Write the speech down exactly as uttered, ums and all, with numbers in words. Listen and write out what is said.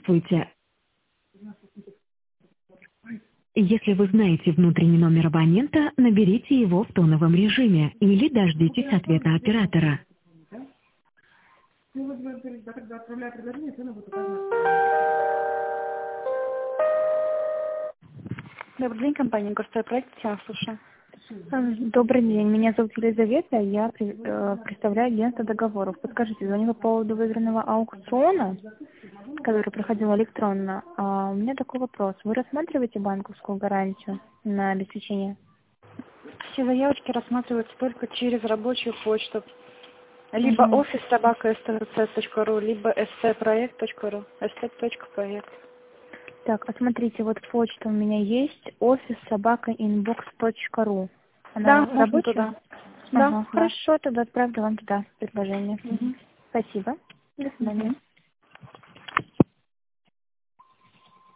Здравствуйте. Если вы знаете внутренний номер абонента, наберите его в тоновом режиме или дождитесь ответа оператора. Ну, вот, говорит, да, когда отправляю предложение, цены будут указаны. Добрый день, компания «Горстрой проект». Я слушаю. Добрый день, меня зовут Елизавета, я при- э, представляю агентство договоров. Подскажите, звоню по поводу выигранного аукциона, который проходил электронно. А у меня такой вопрос. Вы рассматриваете банковскую гарантию на обеспечение? Все заявочки рассматриваются только через рабочую почту. Либо Мгм. офис собака стц точка ру, либо stproект точка ру, st.проект. Так, а смотрите, вот почта у меня есть, офис собака инбокс точка ру. Да, Она можно рабочая? туда. Ага, Да, да. хорошо, тогда отправлю вам туда предложение. Мгм. Спасибо. До свидания. Мгм.